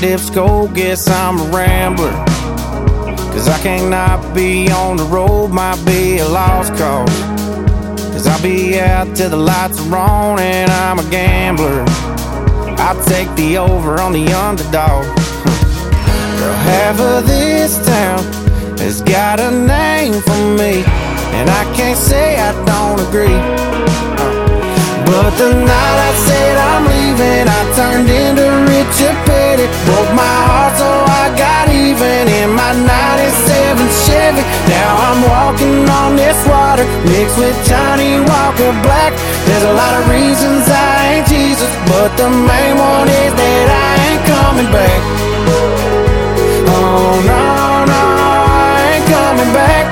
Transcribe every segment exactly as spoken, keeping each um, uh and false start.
Dipsco, guess I'm a rambler. Cause I can't not be on the road, might be a lost cause. Cause I'll be out till the lights are on and I'm a gambler. I'll take the over on the underdog. Girl, half of this town has got a name for me, and I can't say I don't agree. But the night I said I'm leaving, I turned into Richard Petty. Broke my heart so I got even in my ninety-seven Chevy. Now I'm walking on this water mixed with Johnny Walker Black. There's a lot of reasons I ain't Jesus, but the main one is that I ain't coming back. Oh no, no, I ain't coming back.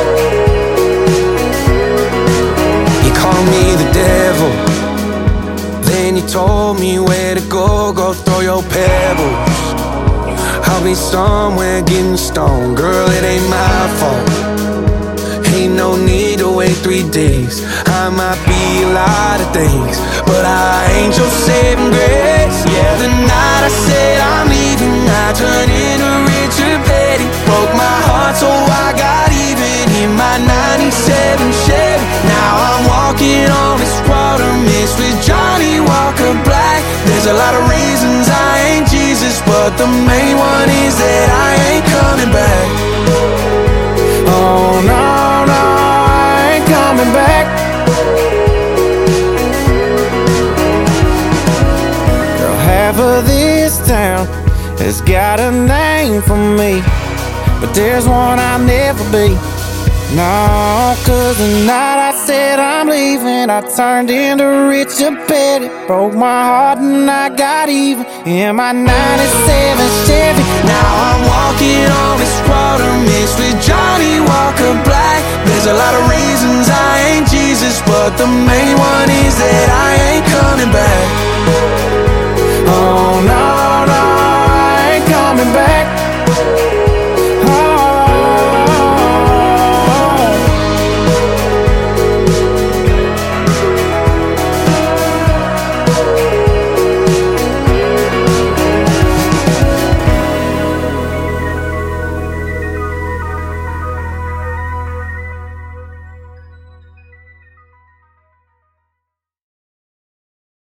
You call me the devil, then you told me where to go, go throw your pebbles. I'll be somewhere getting stoned, girl, it ain't my fault. Ain't no need to wait three days. I might be a lot of things, but I ain't your saving grace. Yeah, the night I said I'm leaving, I turned into Richard Petty. Broke my heart so I got even in my ninety-seven Chevy. Now I'm walking on this water mixed with Johnny Walker Black. There's a lot of reasons I ain't Jesus, but the main one is that I ain't coming back. Oh no, no, I ain't coming back. Girl, half of this town has got a name for me, but there's one I'll never be. No, cause the night I said I'm leaving, I turned into Richard Petty. Broke my heart and I got even in my ninety-seven Chevy. Now I'm walking on this water mixed with Johnny Walker Black. There's a lot of reasons I ain't Jesus, but the main one is that I ain't coming back.